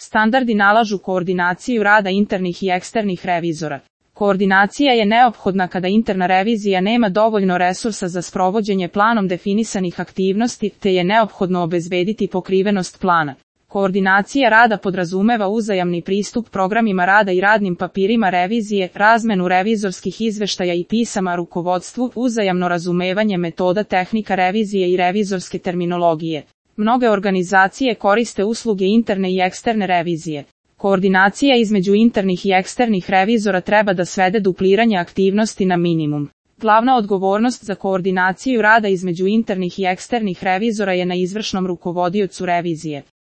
Standardi nalažu koordinaciju rada internih i eksternih revizora. Koordinacija je neophodna kada interna revizija nema dovoljno resursa za sprovođenje planom definisanih aktivnosti, te je neophodno obezbediti pokrivenost plana. Koordinacija rada podrazumeva uzajamni pristup programima rada i radnim papirima revizije, razmenu revizorskih izveštaja i pisama rukovodstvu, uzajamno razumevanje metoda tehnika revizije i revizorske terminologije. Mnoge organizacije koriste usluge interne i eksterne revizije. Koordinacija između internih i eksternih revizora treba da svede dupliranje aktivnosti na minimum. Glavna odgovornost za koordinaciju rada između internih i eksternih revizora je na izvršnom rukovodiocu revizije.